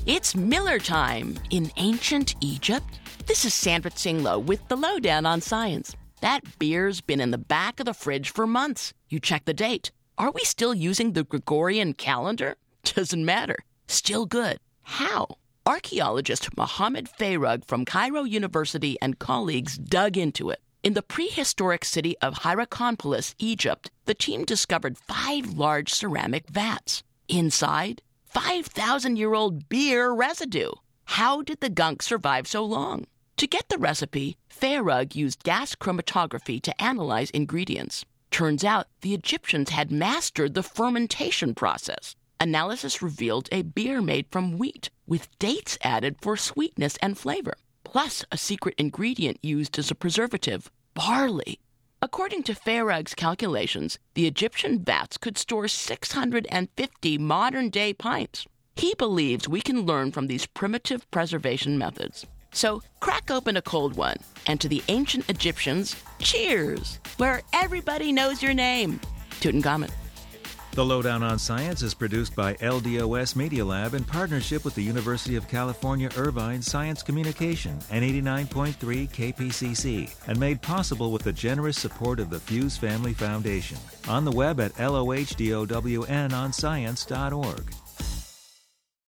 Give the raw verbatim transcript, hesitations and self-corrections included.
It's Miller time in ancient Egypt. This is Sandra Tsinglo with the Lowdown on Science. That beer's been in the back of the fridge for months. You check the date. Are we still using the Gregorian calendar? Doesn't matter. Still good. How? Archaeologist Mohammed Farag from Cairo University and colleagues dug into it. In the prehistoric city of Hierakonpolis, Egypt, the team discovered five large ceramic vats. Inside, five thousand year old beer residue. How did the gunk survive so long? To get the recipe, Farag used gas chromatography to analyze ingredients. Turns out the Egyptians had mastered the fermentation process. Analysis revealed a beer made from wheat, with dates added for sweetness and flavor, plus a secret ingredient used as a preservative, barley. According to Farag's calculations, the Egyptian vats could store six hundred fifty modern-day pints. He believes we can learn from these primitive preservation methods. So crack open a cold one, and to the ancient Egyptians, cheers, where everybody knows your name. Tutankhamun. The Lowdown on Science is produced by L D O S Media Lab in partnership with the University of California, Irvine Science Communication and eighty-nine point three K P C C, and made possible with the generous support of the Fuse Family Foundation. On the web at lohdowonscience dot org.